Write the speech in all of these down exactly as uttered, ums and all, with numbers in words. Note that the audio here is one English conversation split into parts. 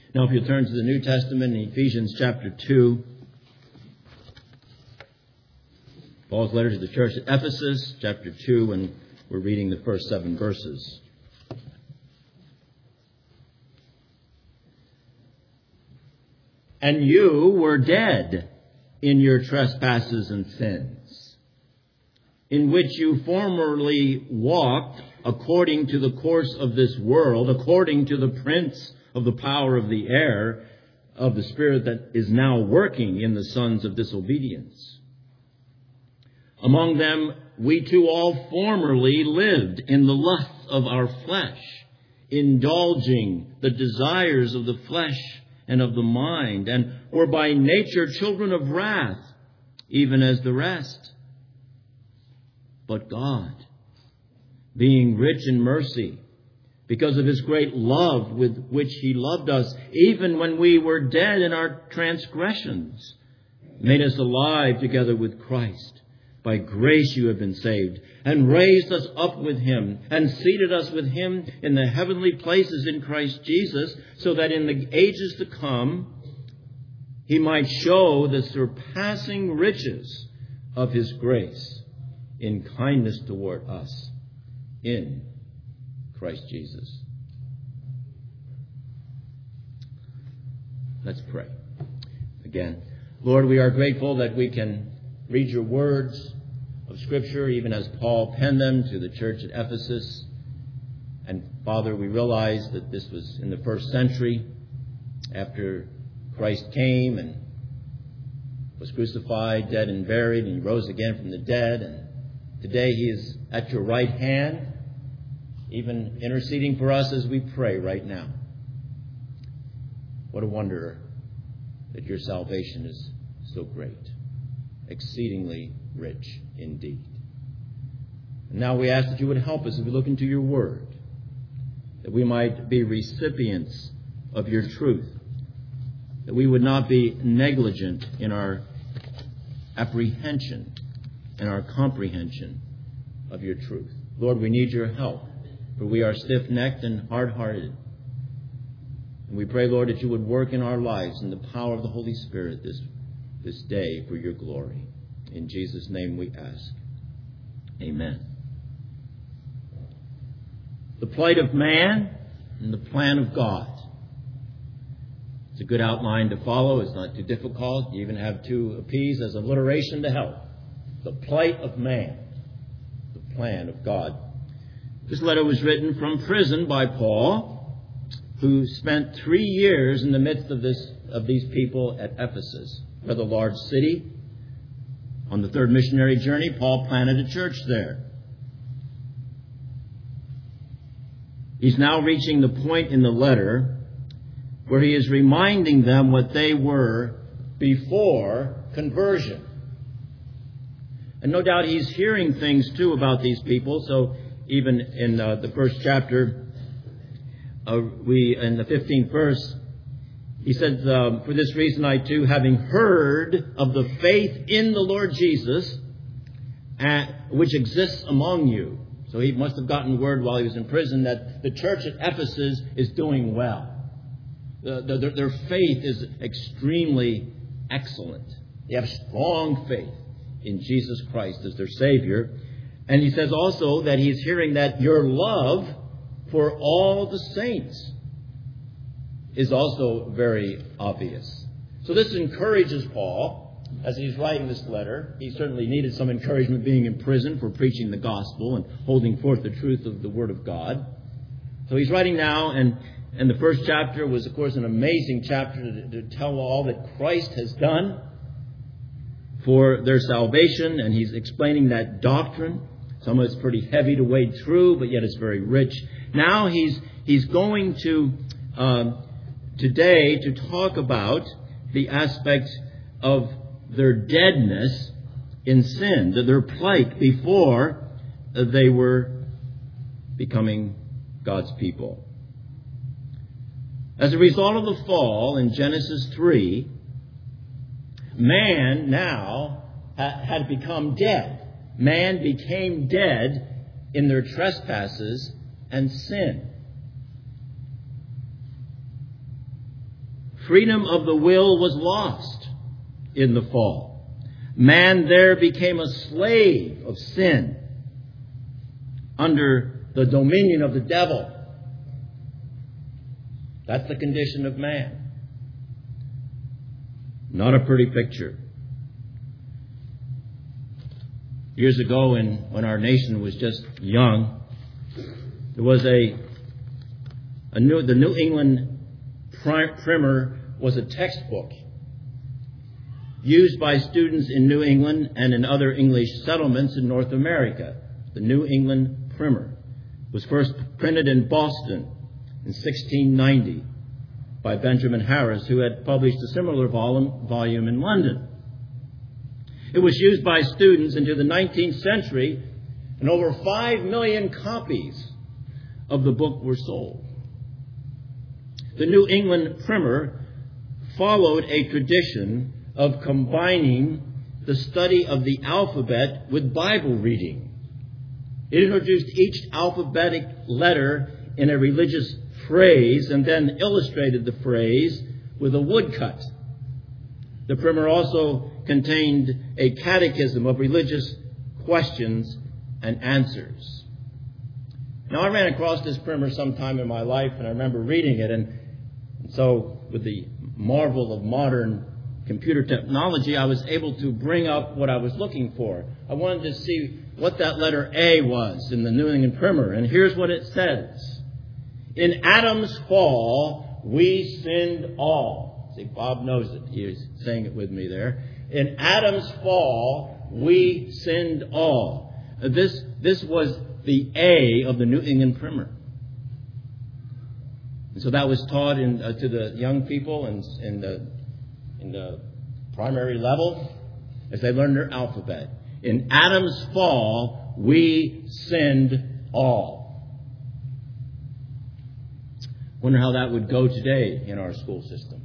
Now, if you turn to the New Testament in Ephesians chapter two, Paul's letter to the church at Ephesus, chapter two, and we're reading the first seven verses. And you were dead in your trespasses and sins, in which you formerly walked according to the course of this world, according to the prince of the power of the air, of the spirit that is now working in the sons of disobedience. Among them, we too all formerly lived in the lusts of our flesh, indulging the desires of the flesh and of the mind, and were by nature children of wrath, even as the rest. But God, being rich in mercy, because of his great love with which he loved us, even when we were dead in our transgressions, made us alive together with Christ. By grace you have been saved, and raised us up with him, and seated us with him in the heavenly places in Christ Jesus, so that in the ages to come he might show the surpassing riches of his grace in kindness toward us in Christ Jesus. Let's pray. Again, Lord, we are grateful that we can read your words of Scripture, even as Paul penned them to the church at Ephesus. And Father, we realize that this was in the first century, after Christ came and was crucified, dead and buried, and he rose again from the dead. And today he is at your right hand, even interceding for us as we pray right now. What a wonder that your salvation is so great, exceedingly rich indeed. And now we ask that you would help us as we look into your word, that we might be recipients of your truth, that we would not be negligent in our apprehension and our comprehension of your truth. Lord, we need your help, for we are stiff-necked and hard-hearted. And we pray, Lord, that you would work in our lives in the power of the Holy Spirit this, this day for your glory. In Jesus' name we ask. Amen. The plight of man and the plan of God. It's a good outline to follow. It's not too difficult. You even have two P's as alliteration to help. The plight of man, the plan of God. This letter was written from prison by Paul, who spent three years in the midst of this of these people at Ephesus, a rather large city. On the third missionary journey, Paul planted a church there. He's now reaching the point in the letter where he is reminding them what they were before conversion. And no doubt he's hearing things, too, about these people. So even in uh, the first chapter, uh, we in the fifteenth verse, he said, um, for this reason I too, having heard of the faith in the Lord Jesus, uh, which exists among you. So he must have gotten word while he was in prison that the church at Ephesus is doing well. The, the, their faith is extremely excellent. They have strong faith in Jesus Christ as their Savior. And he says also that he's hearing that your love for all the saints is also very obvious. So this encourages Paul as he's writing this letter. He certainly needed some encouragement being in prison for preaching the gospel and holding forth the truth of the Word of God. So he's writing now, and, and the first chapter was, of course, an amazing chapter to, to tell all that Christ has done for their salvation, and he's explaining that doctrine. Some of it's pretty heavy to wade through, but yet it's very rich. Now he's he's going to um, today to talk about the aspect of their deadness in sin, that their plight before they were becoming God's people. As a result of the fall in Genesis three, man now ha- had become dead. Man became dead in their trespasses and sin. freedom of the will was lost in the fall. Man there became a slave of sin under the dominion of the devil. That's the condition of man. Not a pretty picture. Years ago, in, when our nation was just young, there was a, a new, the New England Primer was a textbook used by students in New England and in other English settlements in North America. The New England Primer was first printed in Boston in sixteen ninety by Benjamin Harris, who had published a similar volume, volume in London. It was used by students into the nineteenth century, and over five million copies of the book were sold. The New England Primer followed a tradition of combining the study of the alphabet with Bible reading. It introduced each alphabetic letter in a religious phrase and then illustrated the phrase with a woodcut. The primer also contained a catechism of religious questions and answers. Now, I ran across this primer sometime in my life, and I remember reading it, and so with the marvel of modern computer technology, I was able to bring up what I was looking for. I wanted to see what that letter A was in the New England Primer, and here's what it says. In Adam's fall, we sinned all. See, Bob knows it. He was saying it with me there. In Adam's fall, we sinned all. This, this was the A of the New England Primer. And so that was taught in, uh, to the young people in, in, the, in the primary level as they learned their alphabet. In Adam's fall, we sinned all. Wonder how that would go today in our school system.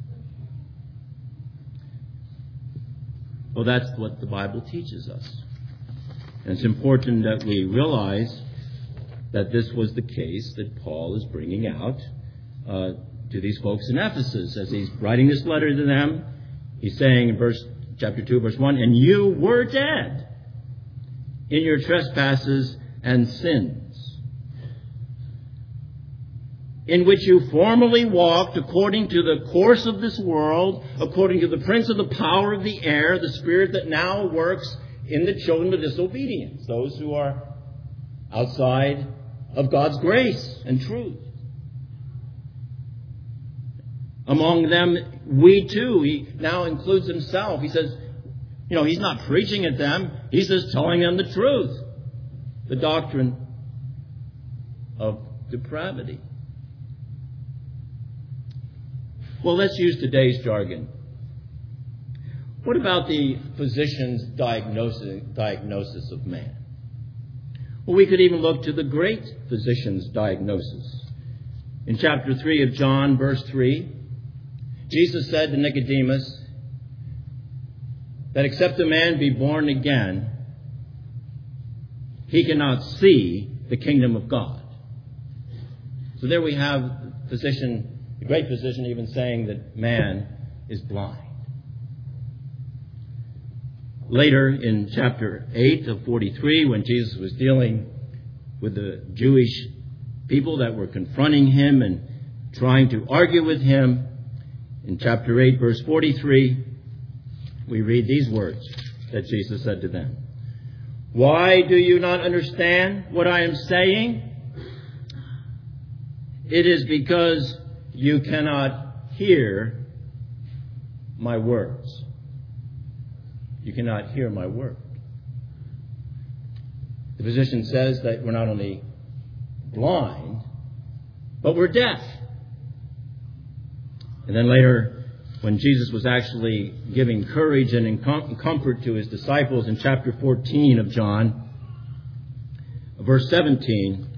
Well, that's what the Bible teaches us. And it's important that we realize that this was the case that Paul is bringing out uh, to these folks in Ephesus. As he's writing this letter to them, he's saying in verse chapter two, verse one, and you were dead in your trespasses and sins, in which you formerly walked according to the course of this world, according to the prince of the power of the air, the spirit that now works in the children of disobedience, those who are outside of God's grace and truth. Among them, we too, he now includes himself. He says, you know, he's not preaching at them. He's just telling them the truth, the doctrine of depravity. Well, let's use today's jargon. What about the physician's diagnosis, diagnosis of man? Well, we could even look to the great physician's diagnosis. In chapter three of John, verse three, Jesus said to Nicodemus that except a man be born again, he cannot see the kingdom of God. So there we have the physician, the great physician, even saying that man is blind. Later in chapter eight of forty-three, when Jesus was dealing with the Jewish people that were confronting him and trying to argue with him, in chapter eight, verse forty-three, we read these words that Jesus said to them. Why do you not understand what I am saying? It is because you cannot hear my words. You cannot hear my word. The physician says that we're not only blind, but we're deaf. And then later, when Jesus was actually giving courage and comfort to his disciples in chapter fourteen of John, verse seventeen,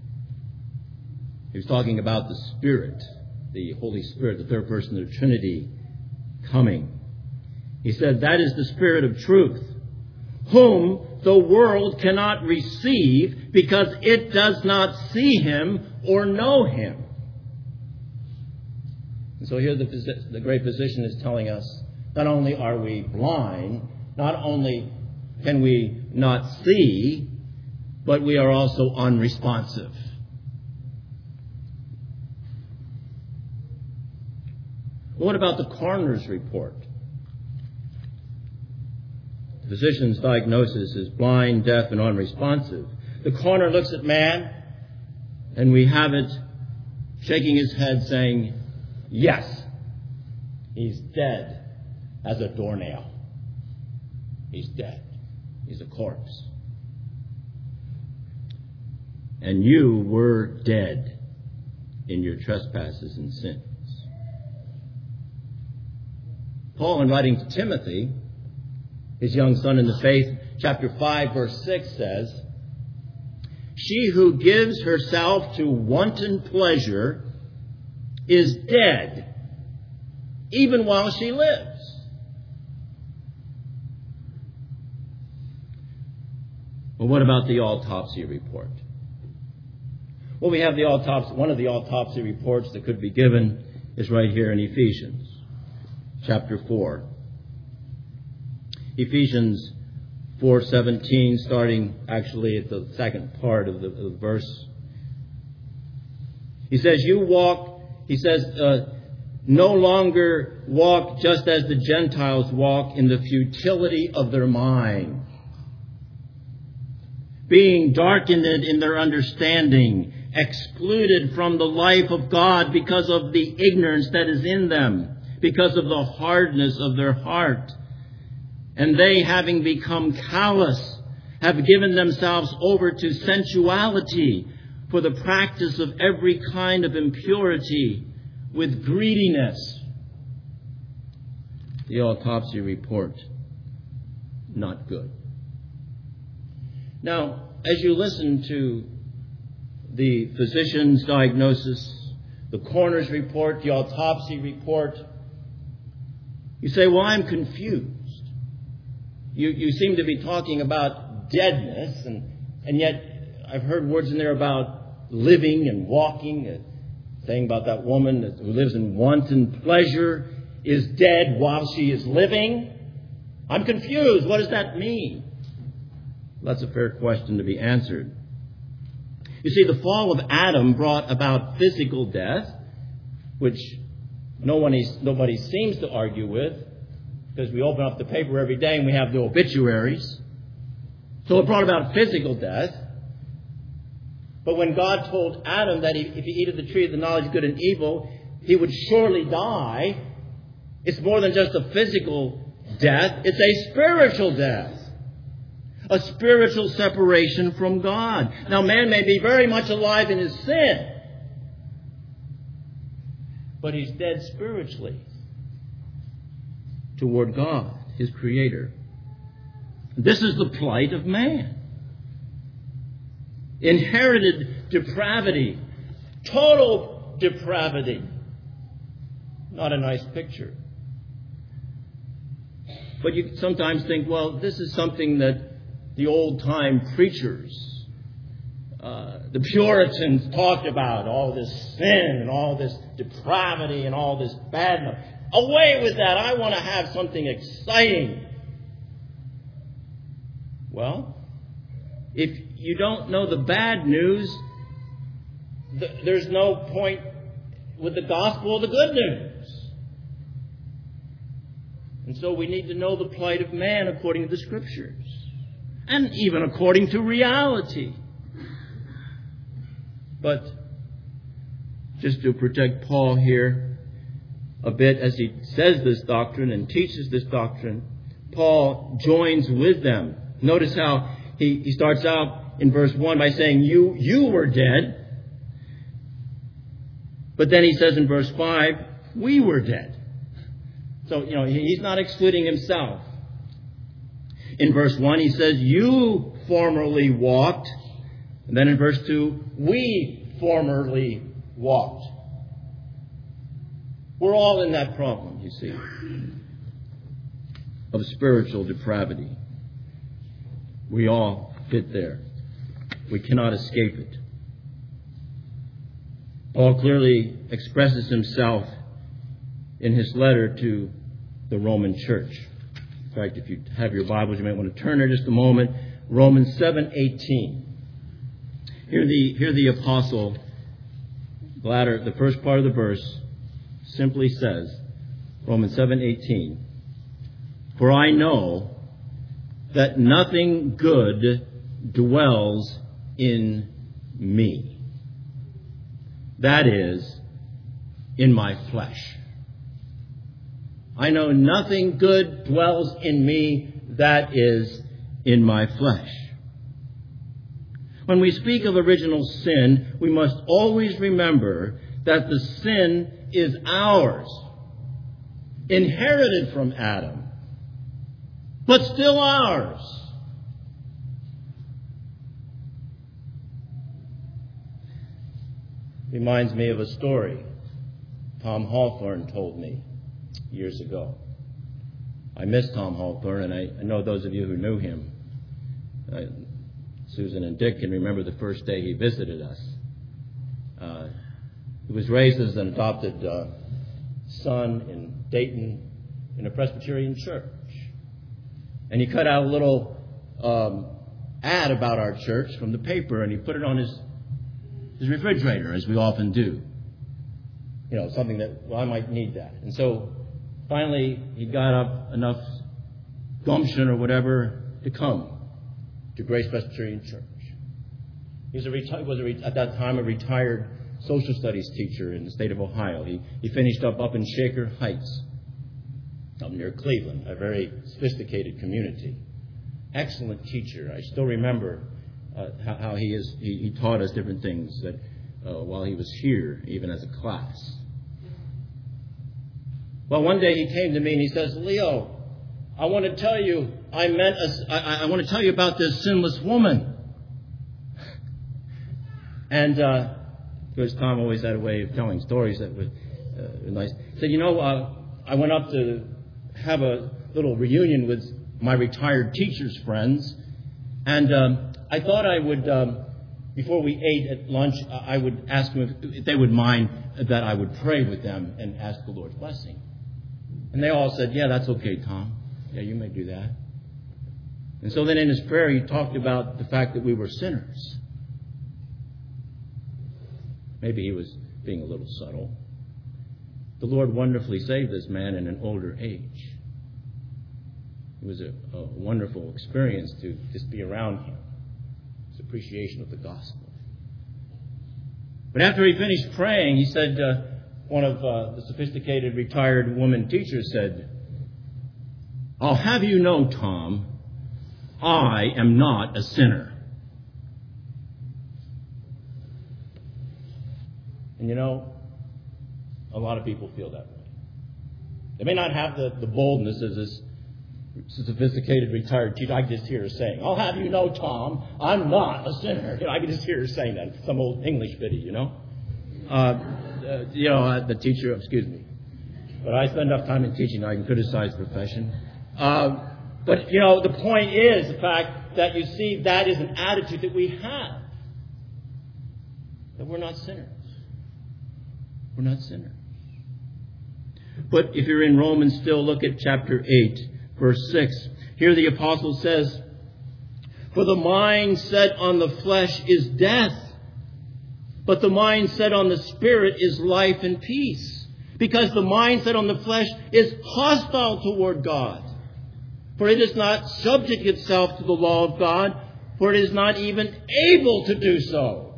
he was talking about the Spirit, the Holy Spirit, the third person of the Trinity, coming. He said, that is the Spirit of truth, whom the world cannot receive because it does not see him or know him. And so here the, the great physician is telling us, not only are we blind, not only can we not see, but we are also unresponsive. What about the coroner's report? The physician's diagnosis is blind, deaf, and unresponsive. The coroner looks at man, and we have it shaking his head saying, yes, he's dead as a doornail. He's dead. He's a corpse. And you were dead in your trespasses and sins. Paul, in writing to Timothy, his young son in the faith, chapter five, verse six says, she who gives herself to wanton pleasure is dead, even while she lives. Well, what about the autopsy report? Well, we have the autopsy. One of the autopsy reports that could be given is right here in Ephesians, chapter four. Ephesians four seventeen, starting actually at the second part of the, of the verse. He says, you walk, he says, uh, no longer walk just as the Gentiles walk in the futility of their mind, being darkened in their understanding, excluded from the life of God because of the ignorance that is in them, because of the hardness of their heart. And they, having become callous, have given themselves over to sensuality for the practice of every kind of impurity with greediness. The autopsy report, not good. Now, as you listen to the physician's diagnosis, the coroner's report, the autopsy report, you say, well, I'm confused. You, you seem to be talking about deadness, and, and yet I've heard words in there about living and walking, uh, saying about that woman that, who lives in wanton pleasure is dead while she is living. I'm confused. What does that mean? That's a fair question to be answered. You see, the fall of Adam brought about physical death, which no one is, nobody seems to argue with, because we open up the paper every day and we have the obituaries. So it brought about physical death. But when God told Adam that if he eat of the tree of the knowledge of good and evil, he would surely die, it's more than just a physical death. It's a spiritual death. A spiritual separation from God. Now, man may be very much alive in his sin, but he's dead spiritually toward God, his Creator. This is the plight of man. Inherited depravity. Total depravity. Not a nice picture. But you sometimes think, well, this is something that the old-time preachers, uh, the Puritans talked about, all this sin and all this depravity and all this badness. Away with that. I want to have something exciting. Well, if you don't know the bad news, th- there's no point with the gospel of the good news. And so we need to know the plight of man according to the Scriptures. And even according to reality. But just to protect Paul here a bit as he says this doctrine and teaches this doctrine, Paul joins with them. Notice how he, he starts out in verse one by saying, you, you were dead. But then he says in verse five, we were dead. So, you know, he's not excluding himself. In verse one, he says, you formerly walked. And then in verse two, we formerly walked. We're all in that problem, you see, of spiritual depravity. We all fit there. We cannot escape it. Paul clearly expresses himself in his letter to the Roman church. In fact, if you have your Bibles, you might want to turn there just a moment. Romans seven eighteen. Here the, here the apostle, the latter, the first part of the verse simply says, Romans seven eighteen, "For I know that nothing good dwells in me. That is, in my flesh. I know nothing good dwells in me, that is, in my flesh." When we speak of original sin, we must always remember that the sin is ours, inherited from Adam, but still ours. Reminds me of a story Tom Hawthorne told me years ago. I miss Tom Hawthorne, and I, I know those of you who knew him. Uh, Susan and Dick can remember the first day he visited us. Uh, he was raised as an adopted uh, son in Dayton in a Presbyterian church. And he cut out a little um, ad about our church from the paper, and he put it on his his refrigerator, as we often do. You know, something that, well, I might need that. And so finally he got up enough gumption or whatever to come to Grace Presbyterian Church. He was, a reti- was a re- at that time a retired social studies teacher in the state of Ohio. He, he finished up up in Shaker Heights, up near Cleveland, a very sophisticated community. Excellent teacher. I still remember uh, how, how he is. He, he taught us different things that uh, while he was here, even as a class. Well, one day he came to me and he says, "Leo, I want to tell you, I meant, a, I, I want to tell you about this sinless woman." And uh, because Tom always had a way of telling stories that were uh, nice. He said, "You know, uh, I went up to have a little reunion with my retired teachers' friends, and um, I thought I would, um, before we ate at lunch, I would ask them if, if they would mind that I would pray with them and ask the Lord's blessing." And they all said, "Yeah, that's okay, Tom. Yeah, you may do that." And so then in his prayer, he talked about the fact that we were sinners. Maybe he was being a little subtle. The Lord wonderfully saved this man in an older age. It was a, a wonderful experience to just be around him. His appreciation of the gospel. But after he finished praying, he said, uh, one of uh, the sophisticated retired woman teachers said, "I'll have you know, Tom, I am not a sinner." And you know, a lot of people feel that way. They may not have the, the boldness as this sophisticated retired teacher. I can just hear her saying, "I'll have you know, Tom, I'm not a sinner." You know, I can just hear her saying that. Some old English biddy, you know. Uh, uh, you know, uh, the teacher, excuse me. But I spend enough time in teaching, I can criticize the profession. Um, but, you know, the point is the fact that you see that is an attitude that we have. That we're not sinners. We're not sinners. But if you're in Romans still, look at chapter eight, verse six. Here the apostle says, "For the mind set on the flesh is death, but the mind set on the Spirit is life and peace. Because the mind set on the flesh is hostile toward God. For it is not subject itself to the law of God, for it is not even able to do so."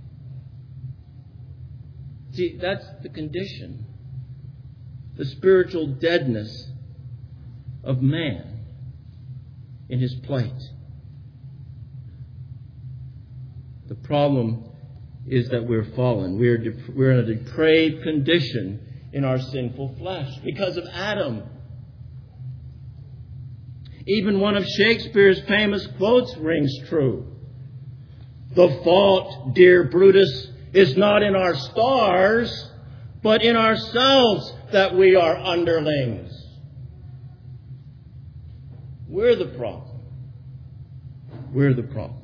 See, that's the condition. The spiritual deadness of man in his plight. The problem is that we're fallen. We're, de- we're in a depraved condition in our sinful flesh because of Adam. Even one of Shakespeare's famous quotes rings true. "The fault, dear Brutus, is not in our stars, but in ourselves that we are underlings." We're the problem. We're the problem.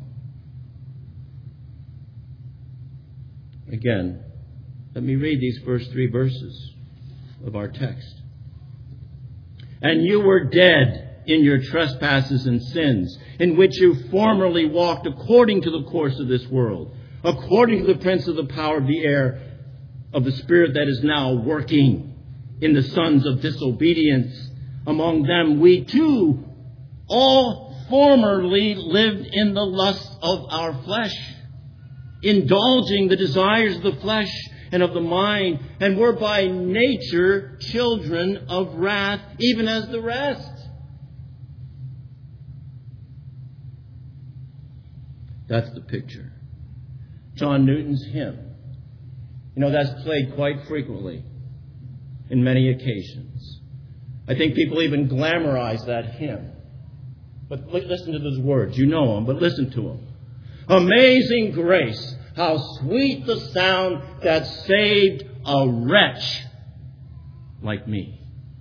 Again, let me read these first three verses. of our text. And you were dead in your trespasses and sins, in which you formerly walked according to the course of this world, according to the prince of the power of the air, of the spirit that is now working in the sons of disobedience. Among them we too all formerly lived in the lusts of our flesh, indulging the desires of the flesh and of the mind, and were by nature children of wrath, even as the rest. That's the picture. John Newton's hymn. You know, that's played quite frequently in many occasions. I think people even glamorize that hymn. But listen to those words. You know them, but listen to them. Amazing grace, how sweet the sound that saved a wretch like me.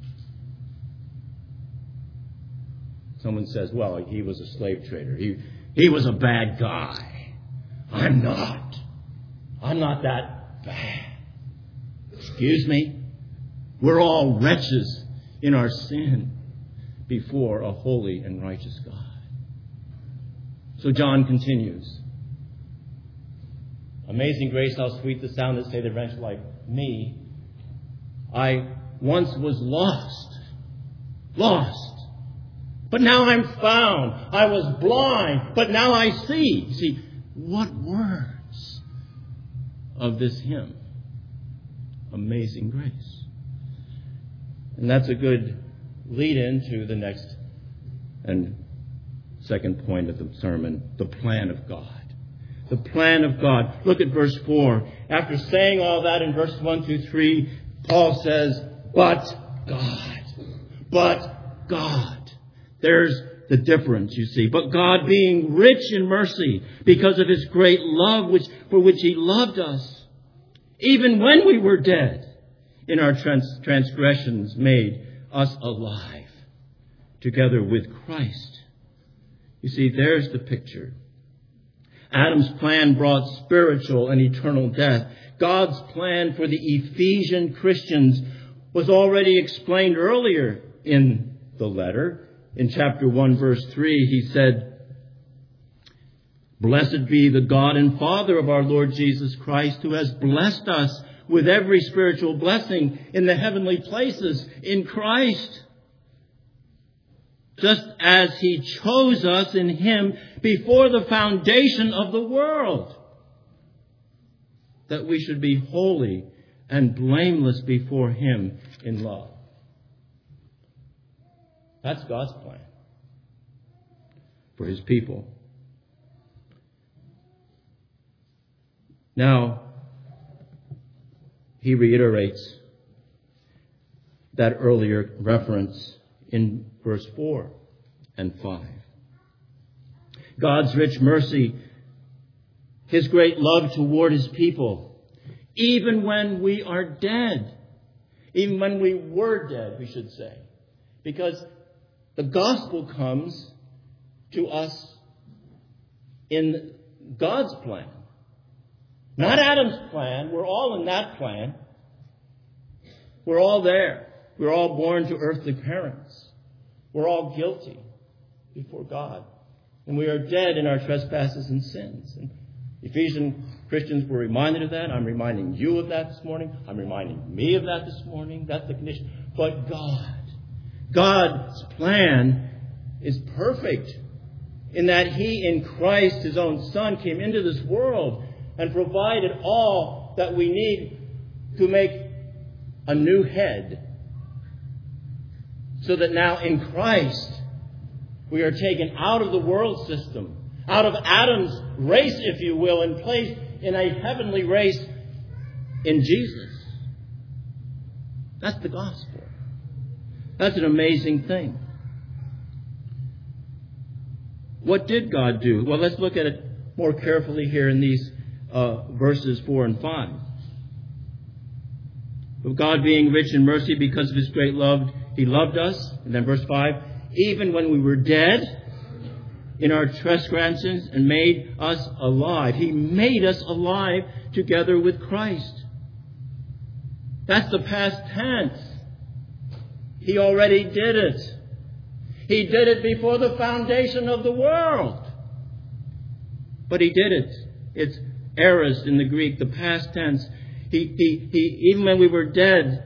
Someone says, well, he was a slave trader. He, he was a bad guy. I'm not. I'm not that bad. Excuse me? We're all wretches in our sin before a holy and righteous God. So John continues. Amazing grace, how sweet the sound that saved a wretch like me. I once was lost. Lost. But now I'm found. I was blind, but now I see. See, what words of this hymn? Amazing grace. And that's a good lead into the next and second point of the sermon, the plan of God. The plan of God. Look at verse four. After saying all that in verse one through three, Paul says, but God. But God. There's the difference, you see. But God, being rich in mercy, because of his great love which for which he loved us, even when we were dead in our trans- transgressions, made us alive together with Christ. You see, there's the picture. Adam's plan brought spiritual and eternal death. God's plan for the Ephesian Christians was already explained earlier in the letter. In chapter one, verse three, he said, blessed be the God and Father of our Lord Jesus Christ, who has blessed us with every spiritual blessing in the heavenly places in Christ, just as he chose us in him before the foundation of the world, that we should be holy and blameless before him in love. That's God's plan for his people. Now, he reiterates that earlier reference in verse four and five. God's rich mercy, his great love toward his people, even when we are dead, even when we were dead, we should say, because the gospel comes to us in God's plan. Not Adam's plan. We're all in that plan. We're all there. We're all born to earthly parents. We're all guilty before God. And we are dead in our trespasses and sins. And Ephesian Christians were reminded of that. I'm reminding you of that this morning. I'm reminding me of that this morning. That's the condition. But God, God's plan is perfect in that he in Christ, his own Son, came into this world and provided all that we need to make a new head. So that now in Christ, we are taken out of the world system, out of Adam's race, if you will, and placed in a heavenly race in Jesus. That's the gospel. That's an amazing thing. What did God do? Well, let's look at it more carefully here in these uh, verses four and five. Of God being rich in mercy because of his great love, he loved us. And then verse five, even when we were dead in our transgressions, and made us alive. He made us alive together with Christ. That's the past tense. He already did it. He did it before the foundation of the world. But he did it. It's aorist in the Greek, the past tense. He, he, he, even when we were dead,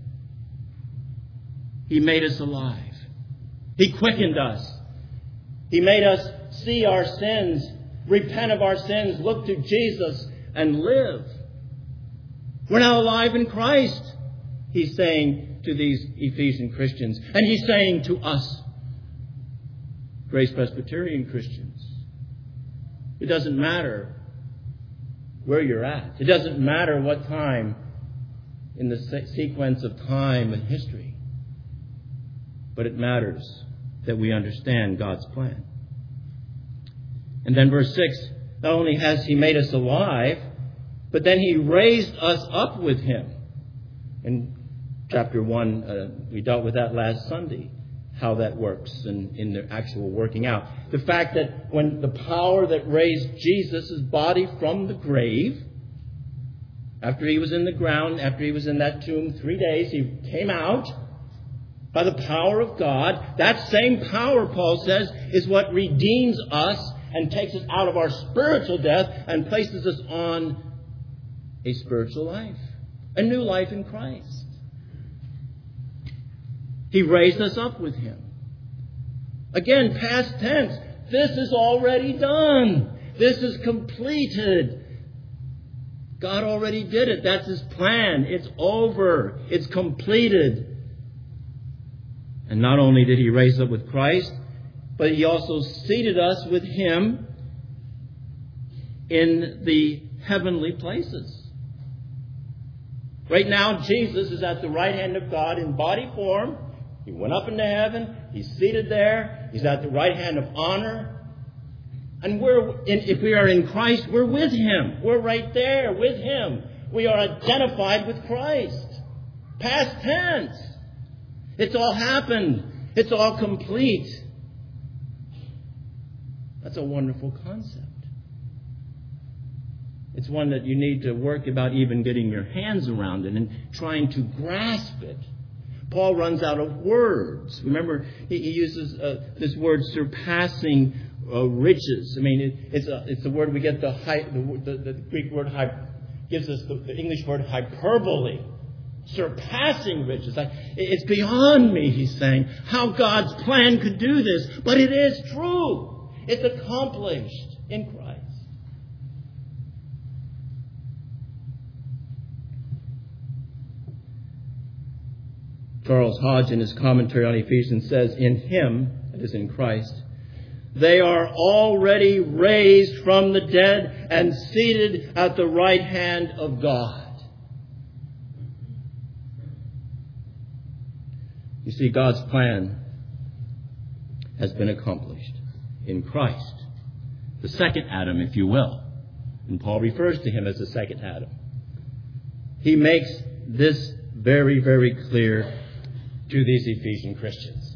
He made us alive. He quickened us. He made us see our sins, repent of our sins, look to Jesus, and live. We're now alive in Christ, he's saying to these Ephesian Christians. And he's saying to us, Grace Presbyterian Christians. It doesn't matter where you're at. It doesn't matter what time in the se- sequence of time and history. But it matters that we understand God's plan. And then verse six, not only has he made us alive, but then he raised us up with him. In chapter one, uh, we dealt with that last Sunday, how that works and in the actual working out. The fact that when the power that raised Jesus' body from the grave, after he was in the ground, after he was in that tomb three days, he came out by the power of God. That same power, Paul says, is what redeems us and takes us out of our spiritual death and places us on a spiritual life, a new life in Christ. He raised us up with him. Again, past tense. This is already done. This is completed. God already did it. That's his plan. It's over. It's completed. And not only did he raise us up with Christ, but he also seated us with him in the heavenly places. Right now, Jesus is at the right hand of God in body form. He went up into heaven. He's seated there. He's at the right hand of honor. And we're in, if we are in Christ, we're with him. We're right there with him. We are identified with Christ. Past tense. It's all happened. It's all complete. That's a wonderful concept. It's one that you need to work about even getting your hands around it and trying to grasp it. Paul runs out of words. Remember, he, he uses uh, this word surpassing uh, riches. I mean, it, it's, a, it's the word we get the, hy, the, the, the Greek word hy, gives us the, the English word hyperbole. Surpassing riches. I, it's beyond me, he's saying, how God's plan could do this. But it is true. It's accomplished in Christ. Charles Hodge, in his commentary on Ephesians, says, in him, that is in Christ, they are already raised from the dead and seated at the right hand of God. You see, God's plan has been accomplished in Christ. The second Adam, if you will. And Paul refers to him as the second Adam. He makes this very, very clear to these Ephesian Christians.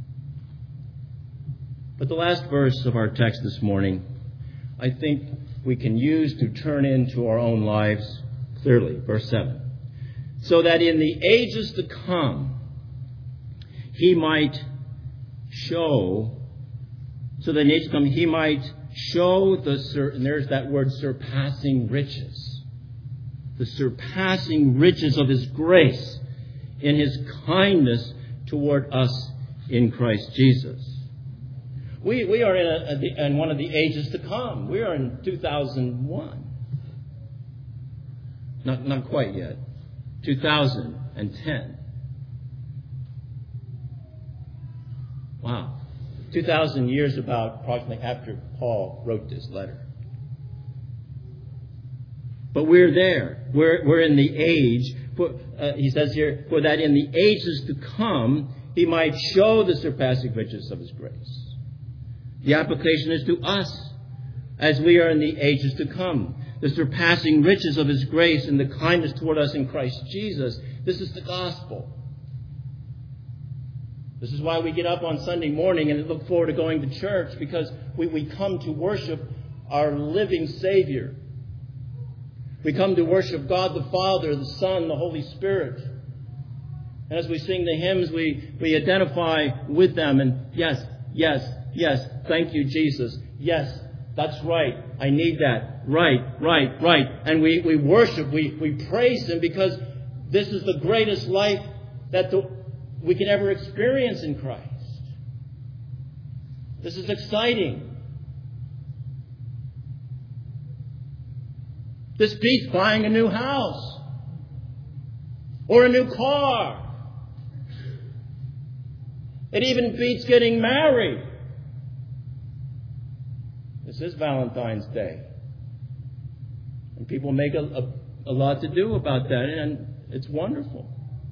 But the last verse of our text this morning, I think we can use to turn into our own lives clearly. Verse seven. So that in the ages to come, he might show, so that in the ages to come, he might show the, and there's that word, surpassing riches. The surpassing riches of his grace in his kindness toward us in Christ Jesus. We we are in, a, in one of the ages to come. We are in two thousand one. Not, not quite yet. two thousand ten. Wow. two thousand years about approximately after Paul wrote this letter. But we're there. We're, we're in the age. For, uh, he says here, for that in the ages to come, he might show the surpassing riches of his grace. The application is to us as we are in the ages to come. The surpassing riches of his grace and the kindness toward us in Christ Jesus. This is the gospel. This is why we get up on Sunday morning and look forward to going to church, because we, we come to worship our living Savior, We come to worship God the Father, the Son, the Holy Spirit. And as we sing the hymns, we, we identify with them. And yes, yes, yes, thank you, Jesus. Yes, that's right. I need that. Right, right, right. And we, we worship, we, we praise Him because this is the greatest life that the, we can ever experience in Christ. This is exciting. This beats buying a new house or a new car. It even beats getting married. This is Valentine's Day. And people make a, a, a lot to do about that, and it's wonderful.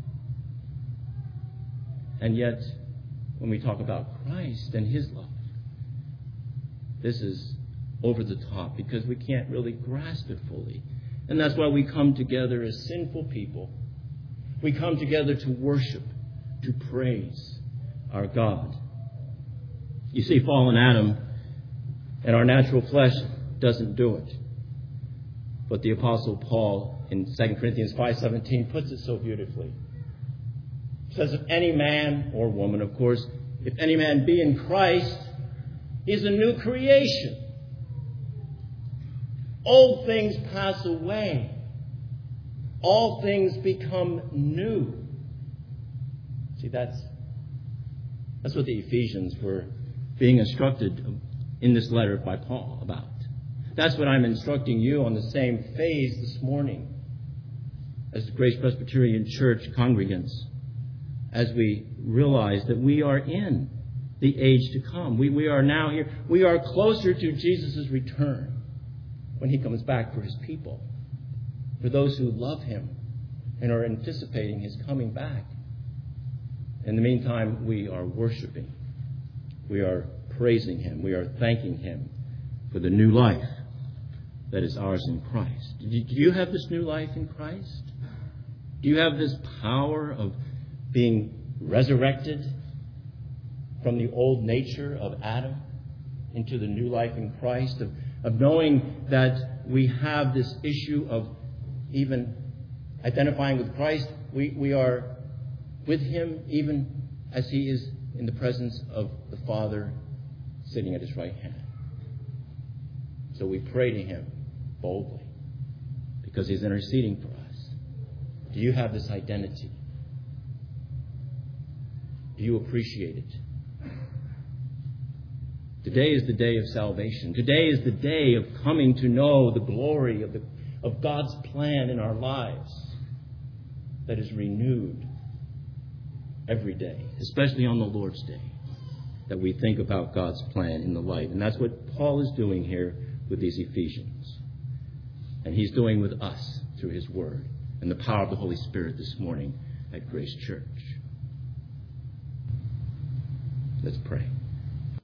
And yet, when we talk about Christ and His love, this is over the top because we can't really grasp it fully. And that's why we come together as sinful people. We come together to worship, to praise our God. You see, fallen Adam and our natural flesh doesn't do it. But the Apostle Paul in Second Corinthians five seventeen puts it so beautifully. He says, if any man or woman, of course, if any man be in Christ, he is a new creation. Old things pass away. All things become new. See, that's that's what the Ephesians were being instructed in this letter by Paul about. That's what I'm instructing you on the same phase this morning as the Grace Presbyterian Church congregants, as we realize that we are in the age to come. We, we are now here. We are closer to Jesus' return when He comes back for His people, for those who love Him and are anticipating His coming back. In the meantime, we are worshiping. We are praising Him. We are thanking Him for the new life that is ours in Christ. Do you have this new life in Christ? Do you have this power of being resurrected from the old nature of Adam into the new life in Christ, of, of knowing that we have this issue of even identifying with Christ? We, we are with Him even as He is in the presence of the Father sitting at His right hand. So we pray to Him boldly because He's interceding for us. Do you have this identity? Do you appreciate it? Today is the day of salvation. Today is the day of coming to know the glory of, the, of God's plan in our lives that is renewed every day, especially on the Lord's Day, that we think about God's plan in the light. And that's what Paul is doing here with these Ephesians. And he's doing with us through his word and the power of the Holy Spirit this morning at Grace Church. Let's pray.